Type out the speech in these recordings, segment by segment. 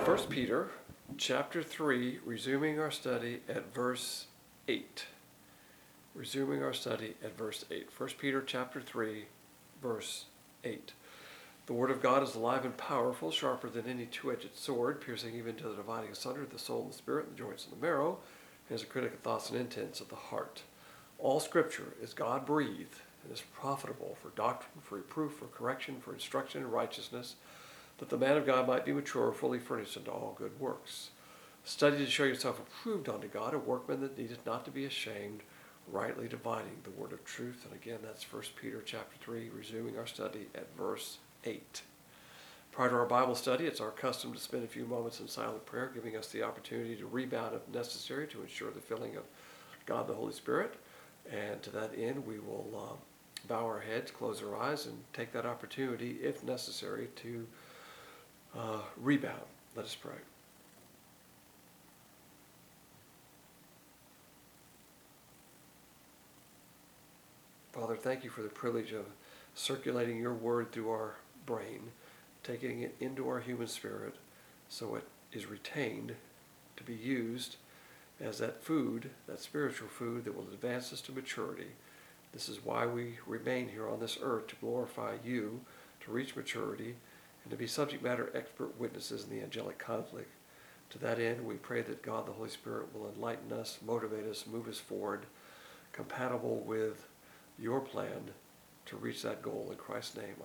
First Peter chapter 3, resuming our study at verse 8. Resuming our study at verse 8. 1 Peter chapter 3, verse 8. The word of God is alive and powerful, sharper than any two-edged sword, piercing even to the dividing asunder of the soul and the spirit, and the joints and the marrow, and is a critic of thoughts and intents of the heart. All Scripture is God-breathed and is profitable for doctrine, for reproof, for correction, for instruction in righteousness, that the man of God might be mature, fully furnished unto all good works. Study to show yourself approved unto God, a workman that needeth not to be ashamed, rightly dividing the word of truth. And again, that's 1 Peter chapter 3, resuming our study at verse 8. Prior to our Bible study, it's our custom to spend a few moments in silent prayer, giving us the opportunity to rebound if necessary to ensure the filling of God the Holy Spirit. And to that end, we will bow our heads, close our eyes, and take that opportunity, if necessary, to rebound. Let us pray. Father, thank you for the privilege of circulating your word through our brain, taking it into our human spirit so it is retained to be used as that food, that spiritual food that will advance us to maturity. This is why we remain here on this earth, to glorify you, to reach maturity, and to be subject matter expert witnesses in the angelic conflict. To that end, we pray that God the Holy Spirit will enlighten us, motivate us, move us forward, compatible with your plan to reach that goal in Christ's name.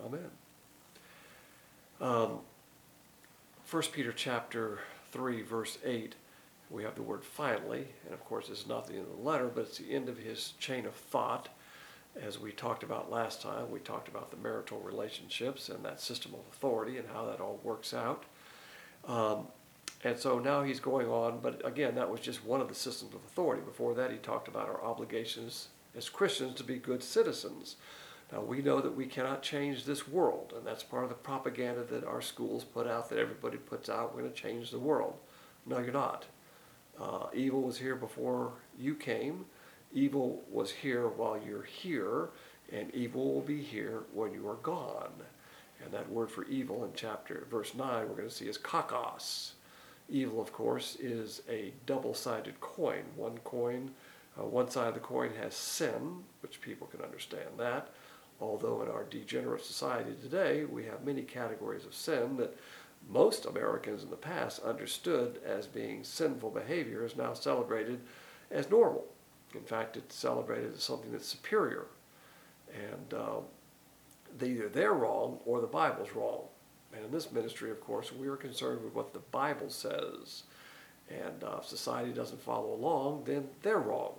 Amen. 1 Peter chapter 3, verse 8, we have the word finally, and of course it's not the end of the letter, but it's the end of his chain of thought. As we talked about last time, we talked about the marital relationships and that system of authority and how that all works out. And so now he's going on, but again, that was just one of the systems of authority. Before that, he talked about our obligations as Christians to be good citizens. Now, we know that we cannot change this world, and that's part of the propaganda that our schools put out, that everybody puts out, we're going to change the world. No, you're not. Evil was here before you came. Evil was here while you're here, and evil will be here when you are gone. And that word for evil in verse 9, we're going to see is kakos. Evil, of course, is a double-sided coin. One side of the coin has sin, which people can understand that. Although in our degenerate society today, we have many categories of sin that most Americans in the past understood as being sinful behavior is now celebrated as normal. In fact, it's celebrated as something that's superior. And either they're wrong or the Bible's wrong. And in this ministry, of course, we are concerned with what the Bible says. And if society doesn't follow along, then they're wrong.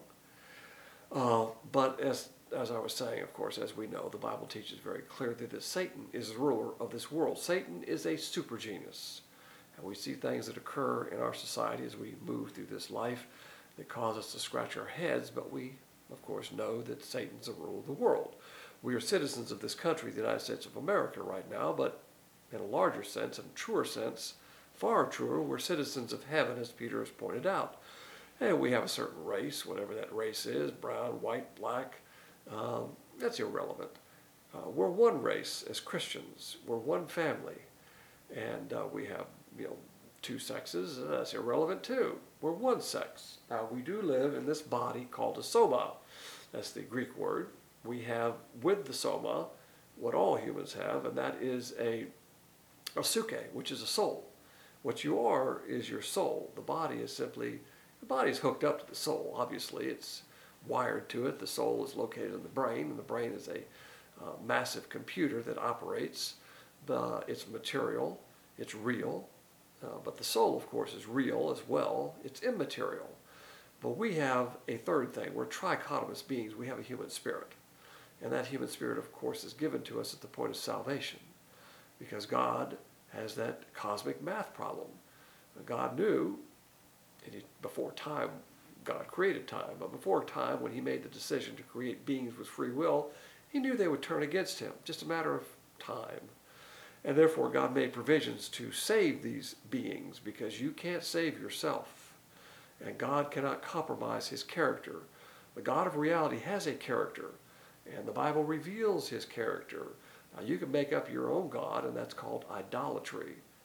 But as I was saying, of course, as we know, the Bible teaches very clearly that Satan is the ruler of this world. Satan is a super genius. And we see things that occur in our society as we move through this life that cause us to scratch our heads, but we, of course, know that Satan's the ruler of the world. We are citizens of this country, the United States of America, right now, but in a larger sense, in a truer sense, far truer, we're citizens of heaven, as Peter has pointed out. And we have a certain race, whatever that race is, brown, white, black, that's irrelevant. We're one race as Christians. We're one family. And we have, two sexes. That's irrelevant too. We're one sex. Now, we do live in this body called a soma. That's the Greek word. We have with the soma what all humans have, and that is a suke, which is a soul. What you are is your soul. The body is hooked up to the soul. Obviously, it's wired to it. The soul is located in the brain, and the brain is a massive computer that operates. It's material. It's real. But the soul, of course, is real as well. It's immaterial. But we have a third thing. We're trichotomous beings. We have a human spirit. And that human spirit, of course, is given to us at the point of salvation. Because God has that cosmic math problem. God knew, before time, God created time. But before time, when he made the decision to create beings with free will, he knew they would turn against him. Just a matter of time. And therefore, God made provisions to save these beings, because you can't save yourself. And God cannot compromise his character. The God of reality has a character, and the Bible reveals his character. Now, you can make up your own God, and that's called idolatry.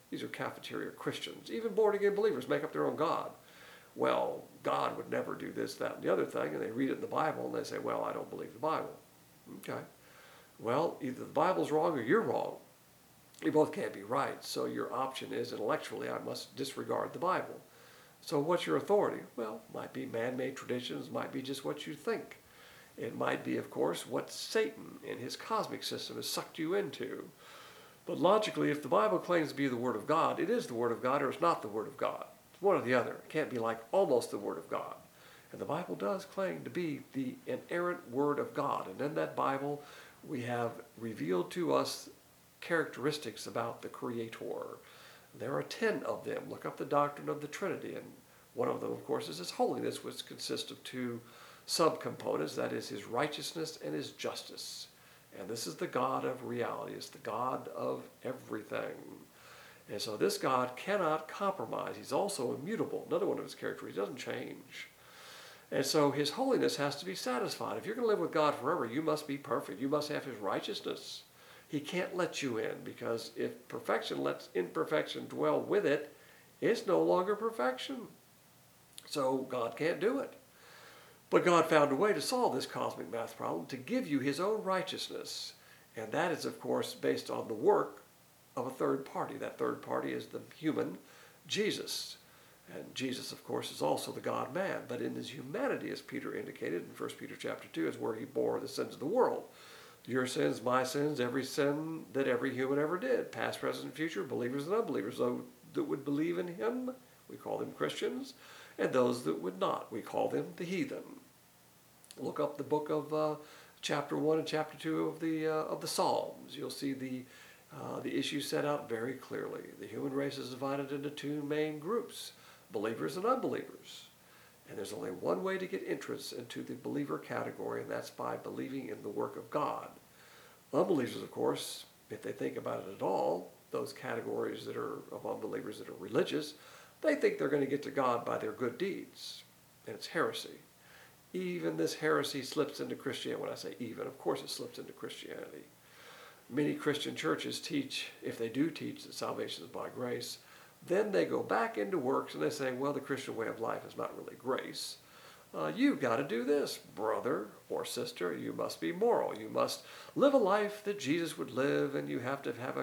These are cafeteria Christians. Even born-again believers make up their own God. Well, God would never do this, that, and the other thing, and they read it in the Bible, and they say, well, I don't believe the Bible. Okay. Well, either the Bible's wrong or you're wrong. You both can't be right, so your option is intellectually, I must disregard the Bible. So what's your authority? Well, might be man-made traditions, might be just what you think. It might be, of course, what Satan in his cosmic system has sucked you into. But logically, if the Bible claims to be the Word of God, it is the Word of God or it's not the Word of God. It's one or the other. It can't be like almost the Word of God. And the Bible does claim to be the inerrant Word of God. And in that Bible, we have revealed to us characteristics about the Creator. There are 10 of them. Look up the doctrine of the Trinity. And one of them, of course, is His holiness, which consists of 2 subcomponents. That is His righteousness and His justice. And this is the God of reality. It's the God of everything. And so this God cannot compromise. He's also immutable. Another one of His characteristics. He doesn't change. And so His holiness has to be satisfied. If you're going to live with God forever, you must be perfect. You must have His righteousness. He can't let you in, because if perfection lets imperfection dwell with it, it's no longer perfection. So God can't do it. But God found a way to solve this cosmic math problem, to give you His own righteousness. And that is, of course, based on the work of a third party. That third party is the human Jesus. And Jesus, of course, is also the God-man. But in His humanity, as Peter indicated in 1 Peter chapter 2, is where He bore the sins of the world. Your sins, my sins, every sin that every human ever did, past, present, and future, believers and unbelievers. Those that would believe in Him, we call them Christians, and those that would not, we call them the heathen. Look up the book of chapter 1 and chapter 2 of the Psalms. You'll see the issue set out very clearly. The human race is divided into 2 main groups, believers and unbelievers. And there's only one way to get entrance into the believer category, and that's by believing in the work of God. Unbelievers, of course, if they think about it at all, those categories that are of unbelievers that are religious, they think they're going to get to God by their good deeds. And it's heresy. Even this heresy slips into Christianity. When I say even, of course it slips into Christianity. Many Christian churches teach, if they do teach that salvation is by grace, then they go back into works and they say, well, the Christian way of life is not really grace. You've got to do this, brother or sister. You must be moral. You must live a life that Jesus would live, and you have to have a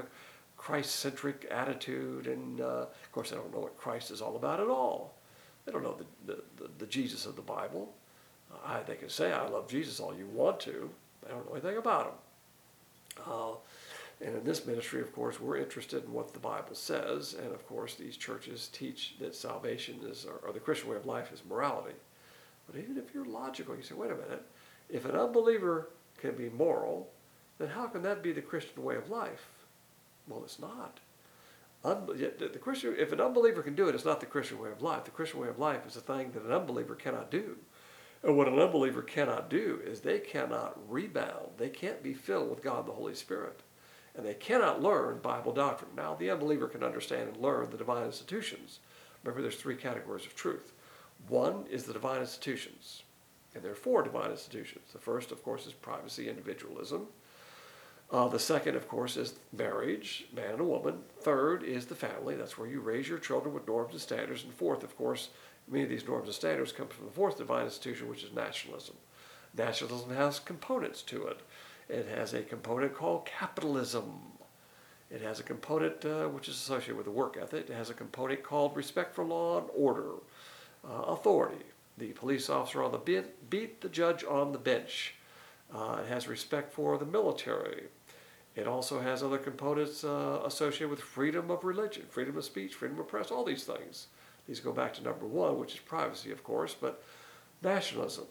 Christ-centric attitude. And, of course, they don't know what Christ is all about at all. They don't know the Jesus of the Bible. They can say, I love Jesus all you want to. They don't know anything about Him. And in this ministry, of course, we're interested in what the Bible says. And, of course, these churches teach that salvation is, or the Christian way of life is morality. But even if you're logical, you say, wait a minute, if an unbeliever can be moral, then how can that be the Christian way of life? Well, it's not. If an unbeliever can do it, it's not the Christian way of life. The Christian way of life is a thing that an unbeliever cannot do. And what an unbeliever cannot do is they cannot rebound. They can't be filled with God the Holy Spirit. And they cannot learn Bible doctrine. Now, the unbeliever can understand and learn the divine institutions. Remember, there's 3 categories of truth. One is the divine institutions. And there are 4 divine institutions. The first, of course, is privacy, individualism. The second, of course, is marriage, man and a woman. Third is the family. That's where you raise your children with norms and standards. And fourth, of course, many of these norms and standards come from the 4th divine institution, which is nationalism. Nationalism has components to it. It has a component called capitalism. It has a component which is associated with the work ethic. It has a component called respect for law and order, authority. The police officer on the beat, the judge on the bench. It has respect for the military. It also has other components associated with freedom of religion, freedom of speech, freedom of press, all these things. These go back to number 1, which is privacy, of course, but nationalism.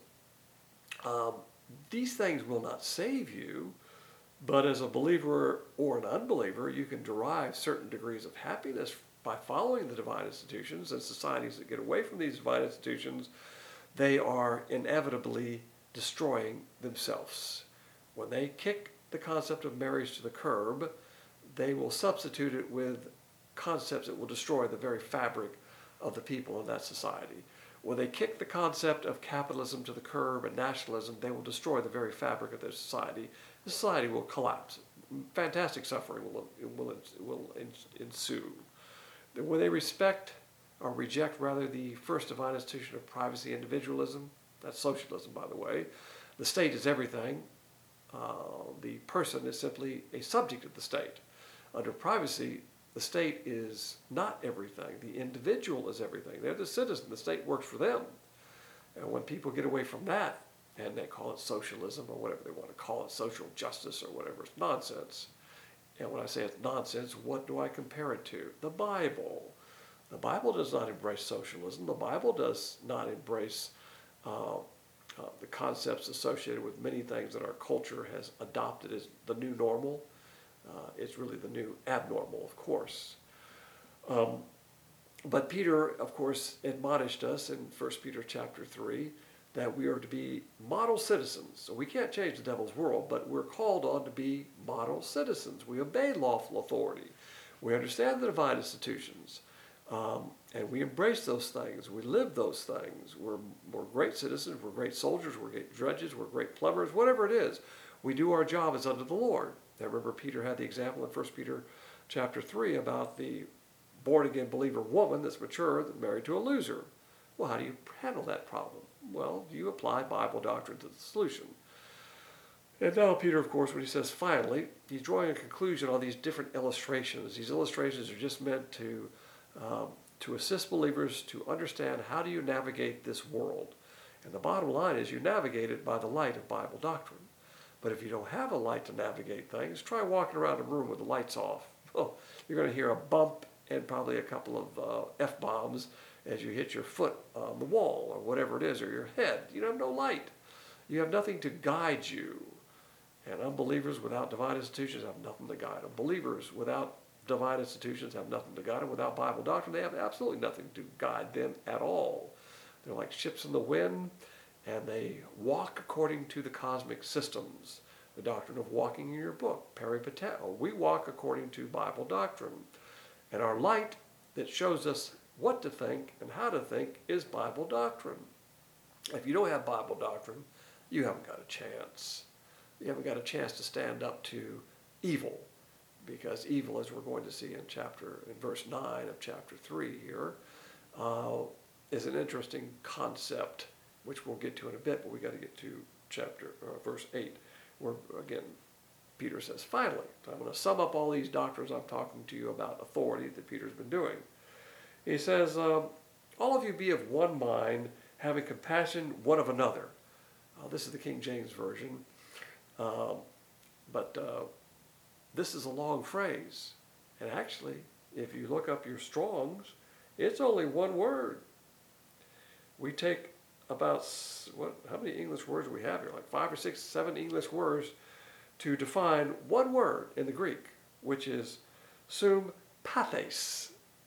These things will not save you, but as a believer or an unbeliever, you can derive certain degrees of happiness by following the divine institutions. And societies that get away from these divine institutions, they are inevitably destroying themselves. When they kick the concept of marriage to the curb, they will substitute it with concepts that will destroy the very fabric of the people in that society. When they kick the concept of capitalism to the curb and nationalism, they will destroy the very fabric of their society. The society will collapse. Fantastic suffering will ensue. When they respect or reject rather the first divine institution of privacy individualism, that's socialism by the way, the state is everything, the person is simply a subject of the state. Under privacy, the state is not everything. The individual is everything. They're the citizen. The state works for them. And when people get away from that, and they call it socialism or whatever they want to call it, social justice or whatever, it's nonsense. And when I say it's nonsense, what do I compare it to? The Bible. The Bible does not embrace socialism. The Bible does not embrace the concepts associated with many things that our culture has adopted as the new normal. It's really the new abnormal, of course. But Peter, of course, admonished us in 1 Peter chapter 3 that we are to be model citizens. So we can't change the devil's world, but we're called on to be model citizens. We obey lawful authority. We understand the divine institutions. And we embrace those things. We live those things. We're great citizens. We're great soldiers. We're great judges. We're great plumbers. Whatever it is, we do our job as unto the Lord. Now remember, Peter had the example in 1 Peter chapter 3 about the born-again believer woman that's mature that's married to a loser. Well, how do you handle that problem? Well, you apply Bible doctrine to the solution. And now Peter, of course, when he says finally, he's drawing a conclusion on these different illustrations. These illustrations are just meant to assist believers to understand how do you navigate this world. And the bottom line is you navigate it by the light of Bible doctrine. But if you don't have a light to navigate things, try walking around a room with the lights off. Oh, you're going to hear a bump and probably a couple of F-bombs as you hit your foot on the wall or whatever it is, or your head. You have no light. You have nothing to guide you. And unbelievers without divine institutions have nothing to guide them. Believers without divine institutions have nothing to guide them. Without Bible doctrine, they have absolutely nothing to guide them at all. They're like ships in the wind, and they walk according to the cosmic systems. The doctrine of walking in your book, Peripateo. We walk according to Bible doctrine. And our light that shows us what to think and how to think is Bible doctrine. If you don't have Bible doctrine, you haven't got a chance. You haven't got a chance to stand up to evil, because evil, as we're going to see in verse 9 of chapter 3 here, is an interesting concept, which we'll get to in a bit, but we got to get to verse 8, where again Peter says, finally, so I'm going to sum up all these doctrines I'm talking to you about authority that Peter's been doing. He says, all of you be of one mind, having compassion one of another. This is the King James Version, but this is a long phrase. And actually, if you look up your Strongs, it's only one word. We take about, how many English words do we have here? Like 5 or 6, 7 English words to define one word in the Greek, which is sympathes.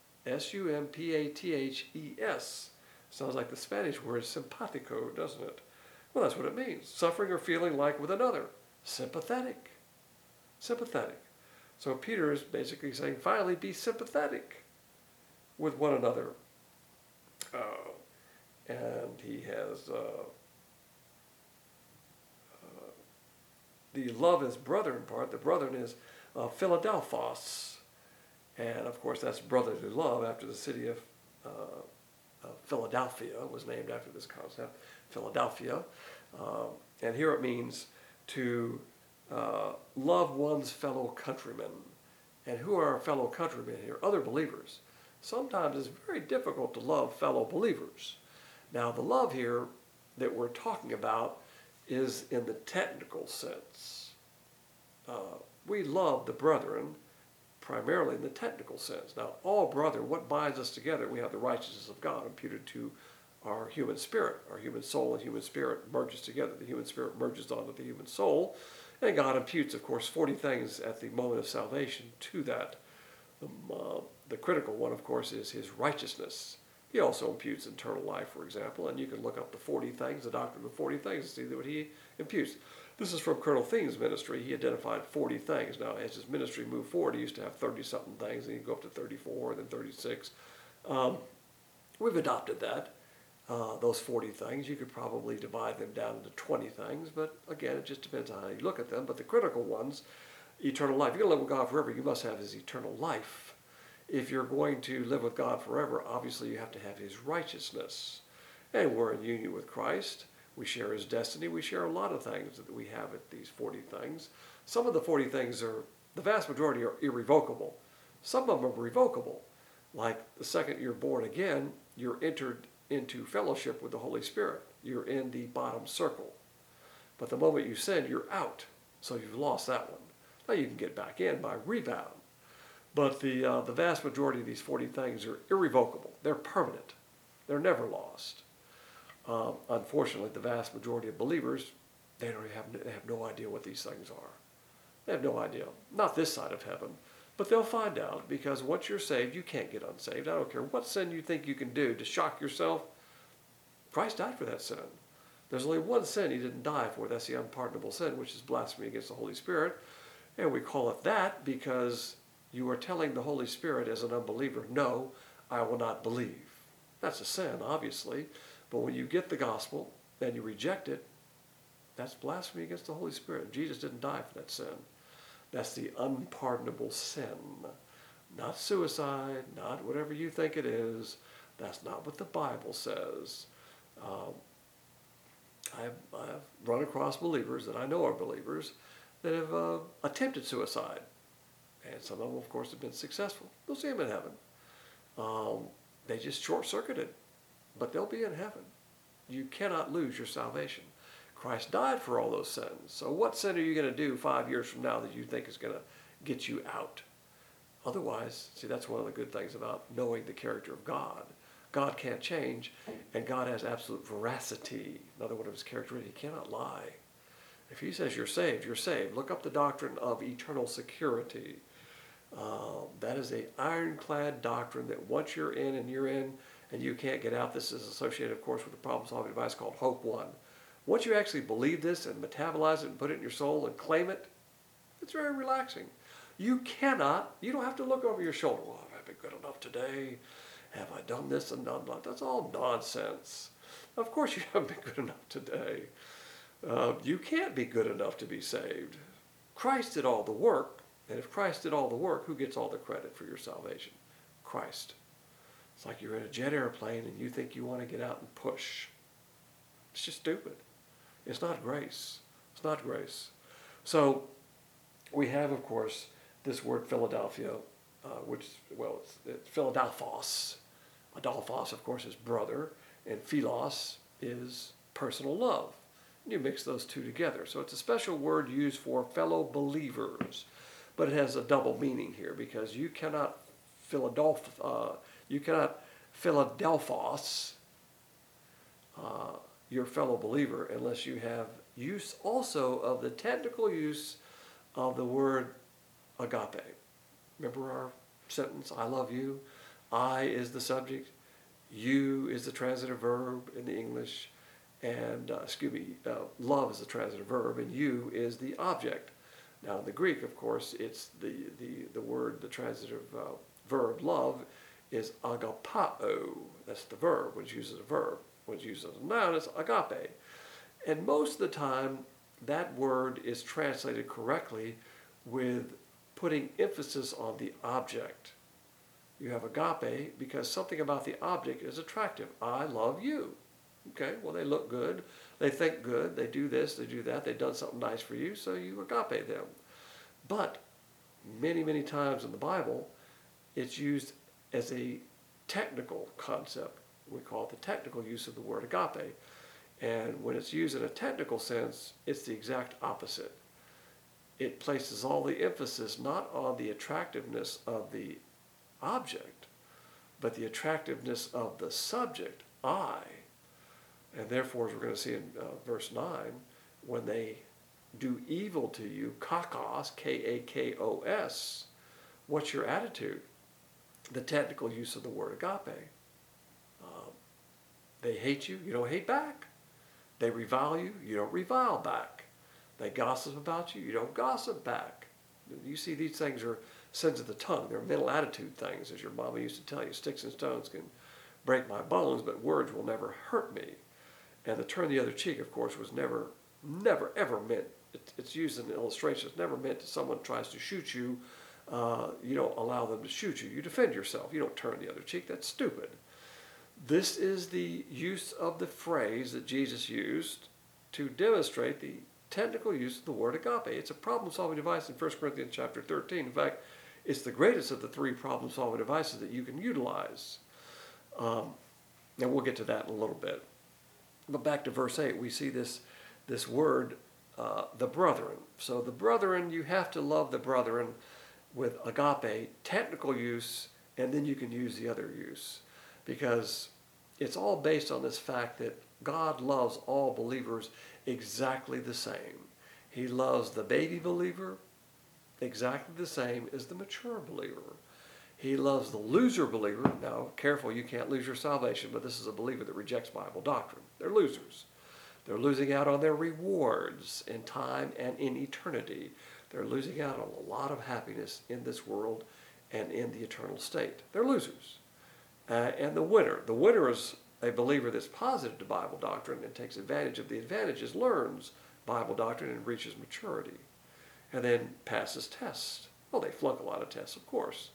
S-U-M-P-A-T-H-E-S. Sounds like the Spanish word simpatico, doesn't it? Well, that's what it means. Suffering or feeling like with another. Sympathetic. Sympathetic. So Peter is basically saying, finally, be sympathetic with one another. And he has the love is brethren part. The brethren is Philadelphos. And of course, that's brotherly love after the city of Philadelphia was named after this concept, Philadelphia. And here it means to love one's fellow countrymen. And who are our fellow countrymen here? Other believers. Sometimes it's very difficult to love fellow believers. Now, the love here that we're talking about is in the technical sense. We love the brethren primarily in the technical sense. Now, all brethren, what binds us together? We have the righteousness of God imputed to our human spirit. Our human soul and human spirit merges together. The human spirit merges onto the human soul. And God imputes, of course, 40 things at the moment of salvation to that. The critical one, of course, is his righteousness. He also imputes eternal life, for example, and you can look up the 40 things, the doctrine of 40 things, and see what he imputes. This is from Colonel Thing's ministry. He identified 40 things. Now, as his ministry moved forward, he used to have 30-something things, and he'd go up to 34, and then 36. We've adopted that, those 40 things. You could probably divide them down into 20 things, but again, it just depends on how you look at them. But the critical ones, eternal life. If you're going to live with God forever, you must have his eternal life. If you're going to live with God forever, obviously you have to have his righteousness. And we're in union with Christ. We share his destiny. We share a lot of things that we have at these 40 things. Some of the 40 things the vast majority are irrevocable. Some of them are revocable. Like the second you're born again, you're entered into fellowship with the Holy Spirit. You're in the bottom circle. But the moment you sin, you're out. So you've lost that one. Now you can get back in by rebound. But the vast majority of these 40 things are irrevocable. They're permanent. They're never lost. Unfortunately, the vast majority of believers, they have no idea what these things are. They have no idea. Not this side of heaven. But they'll find out, because once you're saved, you can't get unsaved. I don't care what sin you think you can do to shock yourself. Christ died for that sin. There's only one sin he didn't die for. That's the unpardonable sin, which is blasphemy against the Holy Spirit. And we call it that because you are telling the Holy Spirit as an unbeliever, no, I will not believe. That's a sin, obviously. But when you get the gospel and you reject it, that's blasphemy against the Holy Spirit. Jesus didn't die for that sin. That's the unpardonable sin. Not suicide, not whatever you think it is. That's not what the Bible says. I've run across believers that I know are believers that have attempted suicide. And some of them, of course, have been successful. They'll see them in heaven. They just short-circuited. But they'll be in heaven. You cannot lose your salvation. Christ died for all those sins. So what sin are you going to do 5 years from now that you think is going to get you out? Otherwise, see, that's one of the good things about knowing the character of God. God can't change, and God has absolute veracity. Another one of his characteristics, he cannot lie. If he says you're saved, you're saved. Look up the doctrine of eternal security. That is an ironclad doctrine that once you're in and you can't get out. This is associated, of course, with a problem-solving device called Hope One. Once you actually believe this and metabolize it and put it in your soul and claim it, it's very relaxing. You don't have to look over your shoulder. Well, have I been good enough today? Have I done this and done that? That's all nonsense. Of course you haven't been good enough today. You can't be good enough to be saved. Christ did all the work, and if Christ did all the work, who gets all the credit for your salvation? Christ. It's like you're in a jet airplane and you think you want to get out and push. It's just stupid. It's not grace. It's not grace. So we have, of course, this word Philadelphia, it's Philadelphos. Adelphos, of course, is brother, and philos is personal love. And you mix those two together. So it's a special word used for fellow believers. But it has a double meaning here, because you cannot Philadelphos your fellow believer unless you have use also of the technical use of the word agape. Remember our sentence, I love you? I is the subject, you is the transitive verb in the English, and love is the transitive verb, and you is the object. Now in the Greek, of course, it's the word, the transitive verb, love, is agapao. That's the verb, when it's used as a verb. When it's used as a noun, it's agape. And most of the time, that word is translated correctly with putting emphasis on the object. You have agape because something about the object is attractive. I love you. Okay, well, they look good, they think good, they do this, they do that, they've done something nice for you, so you agape them. But many, many times in the Bible, it's used as a technical concept. We call it the technical use of the word agape. And when it's used in a technical sense, it's the exact opposite. It places all the emphasis not on the attractiveness of the object, but the attractiveness of the subject, I. And therefore, as we're going to see in verse 9, when they do evil to you, kakos, K-A-K-O-S, what's your attitude? The technical use of the word agape. They hate you, you don't hate back. They revile you, you don't revile back. They gossip about you, you don't gossip back. You see, these things are sins of the tongue. They're mental attitude things, as your mama used to tell you. Sticks and stones can break my bones, but words will never hurt me. And the turn the other cheek, of course, was never, ever meant, it's used in an illustration, it's never meant that someone tries to shoot you You don't allow them to shoot you. You defend yourself. You don't turn the other cheek. That's stupid. This is the use of the phrase that Jesus used to demonstrate the technical use of the word agape. It's a problem-solving device in 1 Corinthians chapter 13. In fact, it's the greatest of the three problem-solving devices that you can utilize. And we'll get to that in a little bit. But back to verse 8, we see this word, the brethren. So the brethren, you have to love the brethren with agape, technical use, and then you can use the other use. Because it's all based on this fact that God loves all believers exactly the same. He loves the baby believer exactly the same as the mature believer. He loves the loser believer. Now, careful, you can't lose your salvation, but this is a believer that rejects Bible doctrine. They're losers. They're losing out on their rewards in time and in eternity. They're losing out on a lot of happiness in this world and in the eternal state. They're losers. And the winner is a believer that's positive to Bible doctrine and takes advantage of the advantages, learns Bible doctrine and reaches maturity, and then passes tests. Well, they flunk a lot of tests, of course.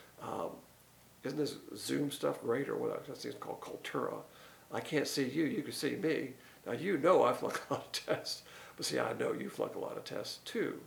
Isn't this Zoom stuff great, or what? I think it's called Cultura. I can't see you, you can see me. Now you know I flunk a lot of tests, but see, I know you flunk a lot of tests too.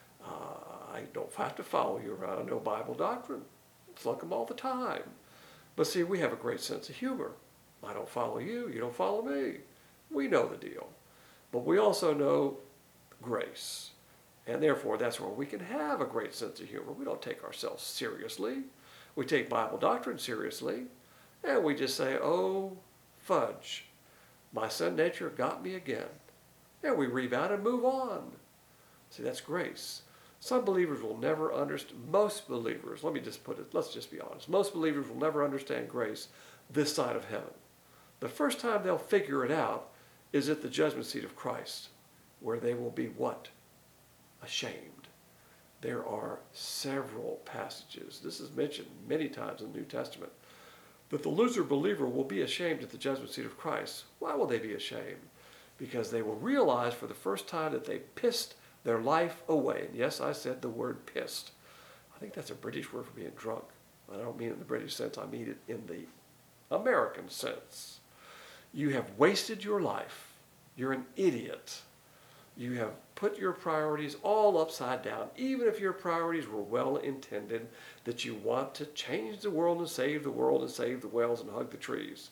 I don't have to follow you around. I know Bible doctrine. Flunk them all the time. But see, we have a great sense of humor. I don't follow you, you don't follow me. We know the deal. But we also know grace. And therefore, that's where we can have a great sense of humor. We don't take ourselves seriously. We take Bible doctrine seriously. And we just say, oh, fudge, my sin nature got me again. And we rebound and move on. See, that's grace. Some believers will never understand, most believers, let me just put it, let's just be honest, most believers will never understand grace this side of heaven. The first time they'll figure it out is at the judgment seat of Christ, where they will be what? Ashamed. There are several passages, this is mentioned many times in the New Testament, that the loser believer will be ashamed at the judgment seat of Christ. Why will they be ashamed? Because they will realize for the first time that they pissed their life away. And yes, I said the word pissed. I think that's a British word for being drunk. I don't mean it in the British sense, I mean it in the American sense. You have wasted your life. You're an idiot. You have put your priorities all upside down, even if your priorities were well intended, that you want to change the world and save the whales and hug the trees.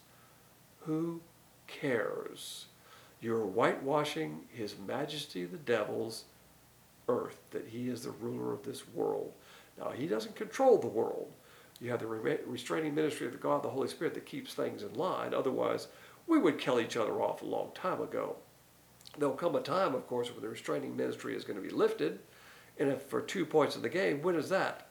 Who cares? You're whitewashing His Majesty the Devil's earth, that he is the ruler of this world. Now, he doesn't control the world. You have the restraining ministry of the God, the Holy Spirit, that keeps things in line. Otherwise, we would kill each other off a long time ago. There'll come a time, of course, when the restraining ministry is going to be lifted. And if for 2 points in the game, when is that?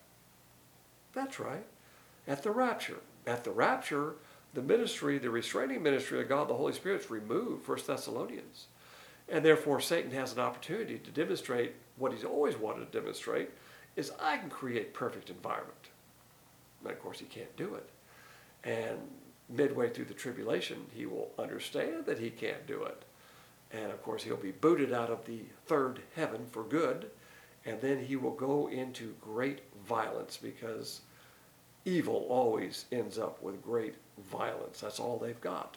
That's right. At the rapture. At the rapture, the ministry, the restraining ministry of God, the Holy Spirit, is removed, 1 Thessalonians. And therefore, Satan has an opportunity to demonstrate what he's always wanted to demonstrate, is I can create perfect environment. But of course, he can't do it. And midway through the tribulation, he will understand that he can't do it. And of course, he'll be booted out of the third heaven for good. And then he will go into great violence, because evil always ends up with great violence. That's all they've got.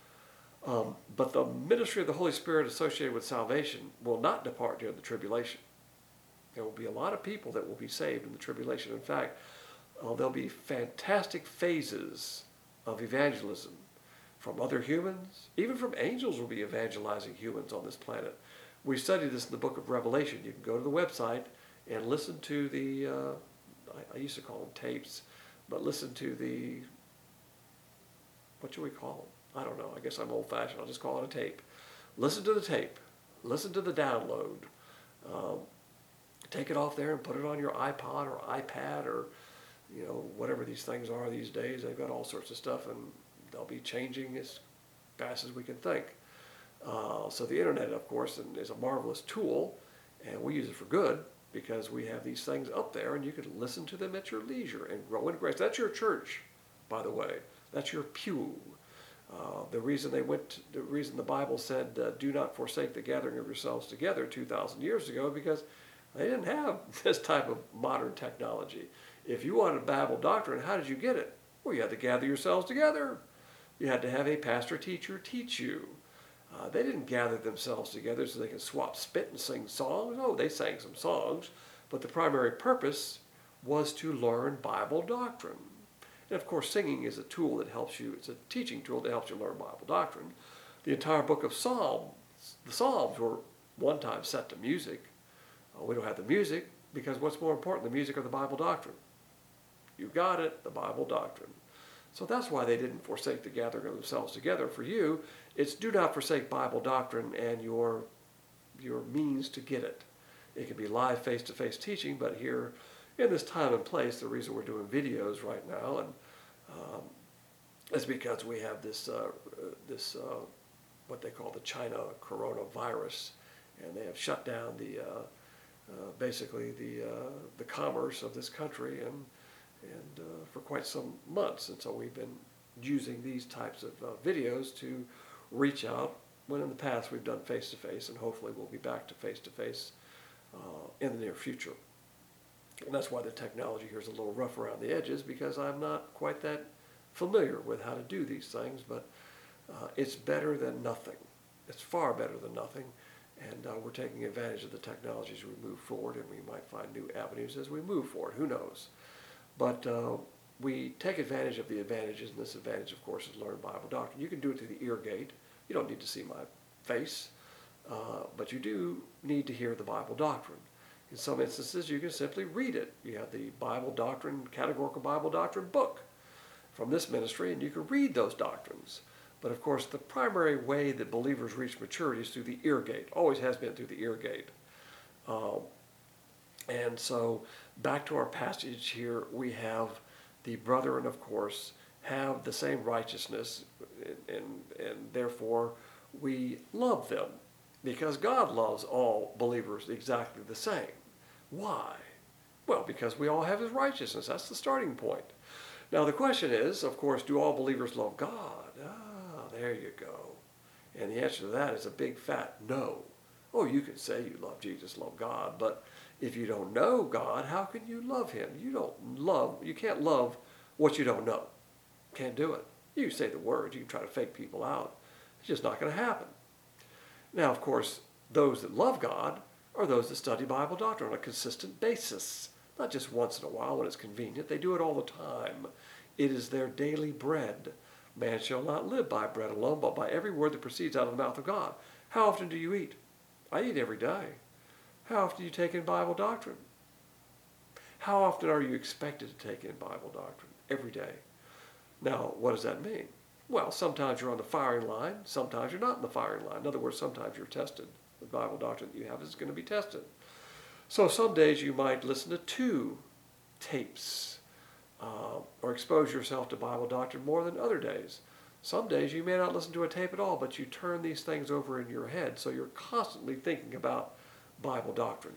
But the ministry of the Holy Spirit associated with salvation will not depart during the tribulation. There will be a lot of people that will be saved in the tribulation. In fact, there'll be fantastic phases of evangelism from other humans. Even from angels will be evangelizing humans on this planet. We studied this in the book of Revelation. You can go to the website and listen to the, I used to call them tapes, but listen to the, what should we call them? I don't know. I guess I'm old-fashioned. I'll just call it a tape. Listen to the tape. Listen to the download. Take it off there and put it on your iPod or iPad or, whatever these things are these days. They've got all sorts of stuff, and they'll be changing as fast as we can think. So the internet, of course, is a marvelous tool, and we use it for good because we have these things up there, and you can listen to them at your leisure and grow in grace. That's your church, by the way. That's your pew. The reason the Bible said, do not forsake the gathering of yourselves together 2,000 years ago, because They didn't have this type of modern technology. If you wanted Bible doctrine, how did you get it? Well, you had to gather yourselves together. You had to have a pastor teacher teach you. They didn't gather themselves together so they could swap spit and sing songs. No, they sang some songs, but the primary purpose was to learn Bible doctrine. And of course, singing is a tool that helps you, it's a teaching tool that helps you learn Bible doctrine. The entire book of Psalms, the Psalms were one time set to music. We don't have the music because what's more important, the music or the Bible doctrine? You got it, the Bible doctrine. So that's why they didn't forsake the gathering of themselves together. For you, it's do not forsake Bible doctrine and your means to get it. It can be live face-to-face teaching, but here in this time and place, the reason we're doing videos right now and is because we have this what they call the China coronavirus, and they have shut down basically the commerce of this country and for quite some months. And so we've been using these types of videos to reach out when in the past we've done face-to-face, and hopefully we'll be back to face-to-face in the near future. And that's why the technology here is a little rough around the edges, because I'm not quite that familiar with how to do these things, but it's better than nothing. It's far better than nothing, and we're taking advantage of the technology as we move forward, and we might find new avenues as we move forward. Who knows? But we take advantage of the advantages, and this advantage, of course, is learn Bible doctrine. You can do it through the ear gate. You don't need to see my face, but you do need to hear the Bible doctrine. In some instances, you can simply read it. You have the Bible doctrine, categorical Bible doctrine book from this ministry, and you can read those doctrines. But of course, the primary way that believers reach maturity is through the ear gate. Always has been through the ear gate. And so, back to our passage here, we have the brethren, of course, have the same righteousness, and therefore we love them, because God loves all believers exactly the same. Why? Well, because we all have His righteousness. That's the starting point. Now the question is, of course, do all believers love God? There you go. And the answer to that is a big fat no. Oh, you can say you love Jesus, love God, but if you don't know God, how can you love Him? You can't love what you don't know. Can't do it. You can say the words, you can try to fake people out. It's just not going to happen. Now, of course, those that love God are those that study Bible doctrine on a consistent basis. Not just once in a while when it's convenient. They do it all the time. It is their daily bread. Man shall not live by bread alone, but by every word that proceeds out of the mouth of God. How often do you eat? I eat every day. How often do you take in Bible doctrine? How often are you expected to take in Bible doctrine? Every day. Now, what does that mean? Well, sometimes you're on the firing line, sometimes you're not in the firing line. In other words, sometimes you're tested. The Bible doctrine that you have is going to be tested. So some days you might listen to 2 tapes or expose yourself to Bible doctrine more than other days. Some days you may not listen to a tape at all, but you turn these things over in your head, so you're constantly thinking about Bible doctrine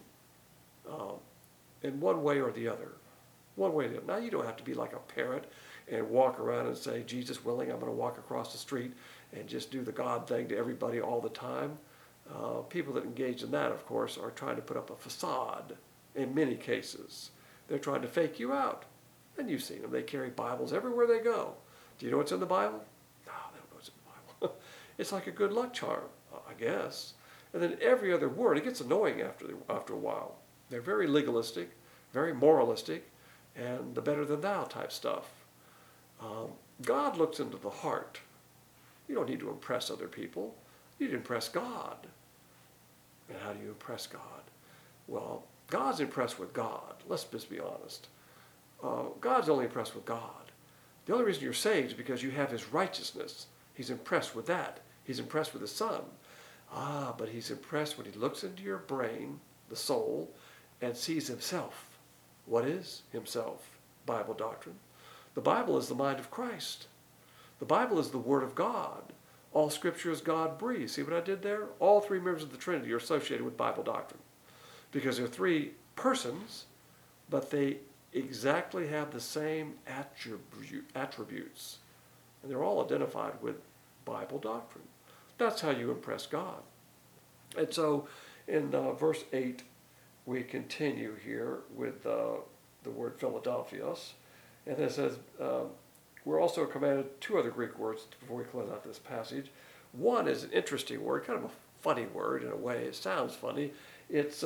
in one way or the other. One way or the other. Now, you don't have to be like a parrot and walk around and say, Jesus willing, I'm going to walk across the street and just do the God thing to everybody all the time. People that engage in that, of course, are trying to put up a facade in many cases. They're trying to fake you out. And you've seen them. They carry Bibles everywhere they go. Do you know what's in the Bible? No, they don't know what's in the Bible. It's like a good luck charm, I guess. And then every other word, it gets annoying after a while. They're very legalistic, very moralistic, and the better than thou type stuff. God looks into the heart. You don't need to impress other people. You need to impress God. And how do you impress God? Well, God's impressed with God. Let's just be honest. God's only impressed with God. The only reason you're saved is because you have His righteousness. He's impressed with that. He's impressed with His Son. But He's impressed when He looks into your brain, the soul, and sees Himself. What is Himself? Bible doctrine. The Bible is the mind of Christ. The Bible is the Word of God. All Scripture is God-breathed. See what I did there? All 3 members of the Trinity are associated with Bible doctrine because they're 3 persons, but they exactly have the same attributes, and they're all identified with Bible doctrine. That's how you impress God. And so in verse 8, we continue here with the word Philadelphios. And it says, we're also commanded two other Greek words before we close out this passage. One is an interesting word, kind of a funny word in a way. It sounds funny. It's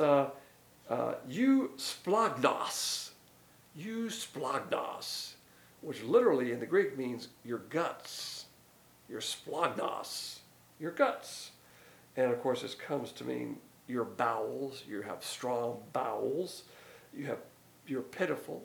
eusplagnos. Eusplagnos, which literally in the Greek means your guts. Your splagnos, your guts. And of course, this comes to mean your bowels. You have strong bowels. You're pitiful.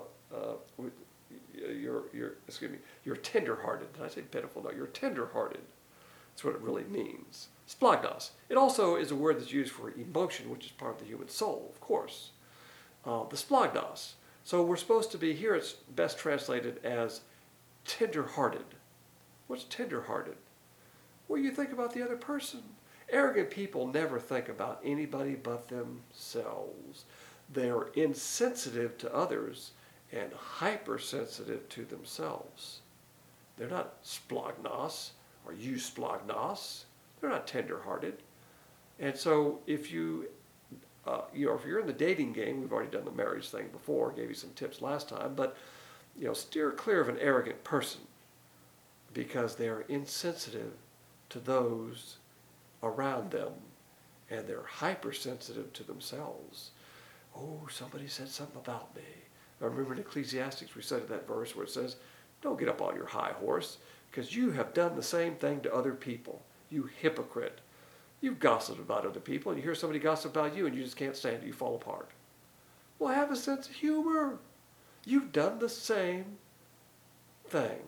You're tenderhearted. Did I say pitiful? No, you're tenderhearted. That's what it really means. Splagnos. It also is a word that's used for emotion, which is part of the human soul, of course. The splagnos. So we're supposed to be, here it's best translated as tenderhearted. What's tenderhearted? Well, you think about the other person. Arrogant people never think about anybody but themselves. They're insensitive to others and hypersensitive to themselves. They're not splagnos or eusplagnos. They're not tenderhearted. And so if if you're in the dating game, we've already done the marriage thing before, gave you some tips last time, but steer clear of an arrogant person because they are insensitive to those around them and they're hypersensitive to themselves. Oh, somebody said something about me. I remember in Ecclesiastes we studied that verse where it says, don't get up on your high horse because you have done the same thing to other people. You hypocrite. You've gossiped about other people and you hear somebody gossip about you and you just can't stand it. You fall apart. Well, have a sense of humor. You've done the same thing.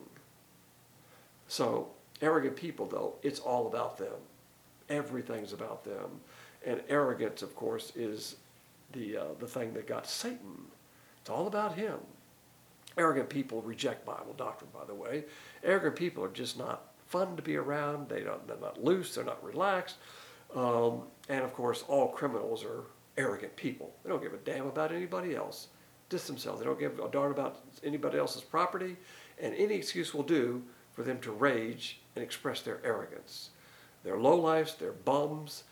So, arrogant people, though, it's all about them. Everything's about them. And arrogance, of course, is the thing that got Satan. It's all about him. Arrogant people reject Bible doctrine, by the way. Arrogant people are just not fun to be around. They're not loose. They're not relaxed. And, of course, all criminals are arrogant people. They don't give a damn about anybody else. Just themselves. They don't give a darn about anybody else's property. And any excuse will do for them to rage and express their arrogance. They're lowlifes. They're bums.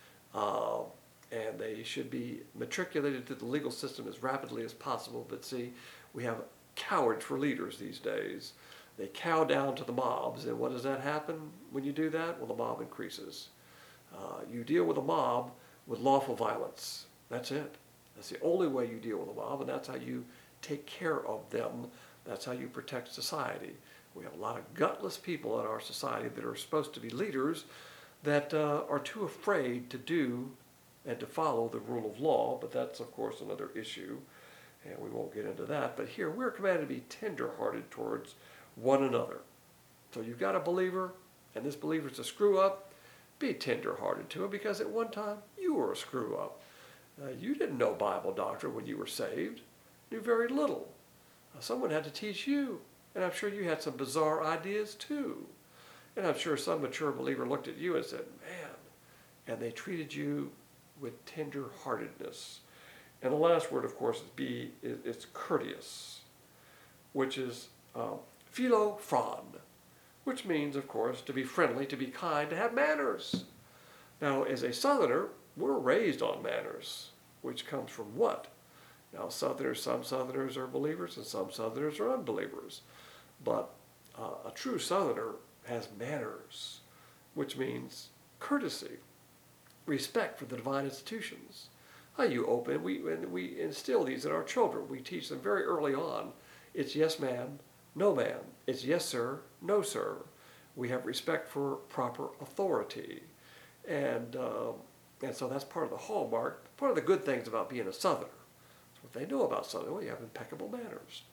And they should be matriculated to the legal system as rapidly as possible. But see, we have cowards for leaders these days. They cow down to the mobs. And what does that happen when you do that? Well, the mob increases. You deal with a mob with lawful violence. That's it. That's the only way you deal with a mob, and that's how you take care of them. That's how you protect society. We have a lot of gutless people in our society that are supposed to be leaders that are too afraid to do and to follow the rule of law, but that's, of course, another issue, and we won't get into that. But here, we're commanded to be tender-hearted towards one another. So you've got a believer, and this believer's a screw-up. Be tender-hearted to him because at one time you were a screw-up. You didn't know Bible doctrine when you were saved. You knew very little. Someone had to teach you, and I'm sure you had some bizarre ideas too. And I'm sure some mature believer looked at you and said, man, and they treated you with tender-heartedness. And the last word, of course, is courteous, which is philophron, which means, of course, to be friendly, to be kind, to have manners. Now, as a Southerner, we're raised on manners, which comes from what? Now, some Southerners are believers and some Southerners are unbelievers. But a true Southerner has manners, which means courtesy, respect for the divine institutions. You open, we instill these in our children. We teach them very early on. It's yes, ma'am, no, ma'am. It's yes, sir, no, sir. We have respect for proper authority. And so that's part of the hallmark, part of the good things about being a Southerner. That's what they know about Southern. Well, you have impeccable manners.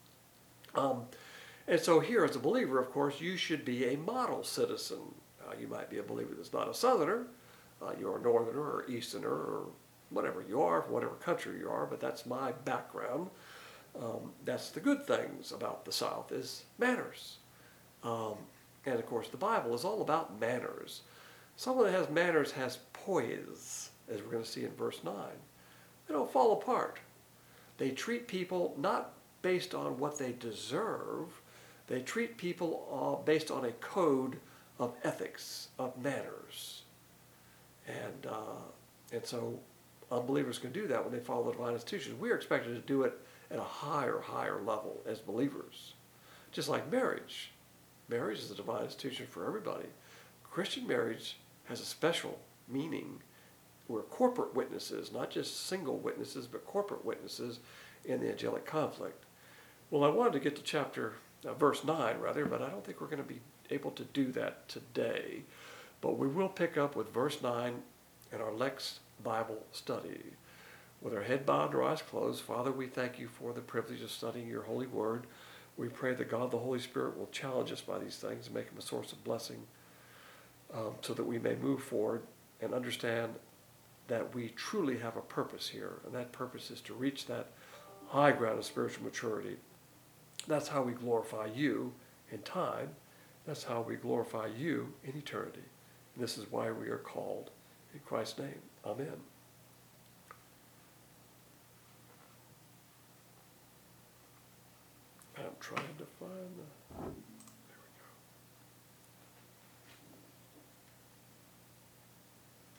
And so here, as a believer, of course, you should be a model citizen. You might be a believer that's not a Southerner. You're a Northerner or Easterner or whatever you are, whatever country you are, but that's my background. That's the good things about the South is manners. And of course, the Bible is all about manners. Someone that has manners has poise, as we're going to see in verse 9. They don't fall apart. They treat people not based on what they deserve. They treat people based on a code of ethics, of manners. And so unbelievers can do that when they follow the divine institutions. We are expected to do it at a higher level as believers. Just like marriage. Marriage is a divine institution for everybody. Christian marriage has a special meaning. We're corporate witnesses, not just single witnesses, but corporate witnesses in the angelic conflict. Well, I wanted to get to verse 9 rather, but I don't think we're going to be able to do that today. But we will pick up with verse 9 in our Lex Bible study. With our head bowed and our eyes closed, Father, we thank you for the privilege of studying your holy word. We pray that God the Holy Spirit will challenge us by these things and make them a source of blessing so that we may move forward and understand that we truly have a purpose here, and that purpose is to reach that high ground of spiritual maturity. That's how we glorify you in time. That's how we glorify you in eternity. And this is why we are called. In Christ's name, amen. I'm trying to find the...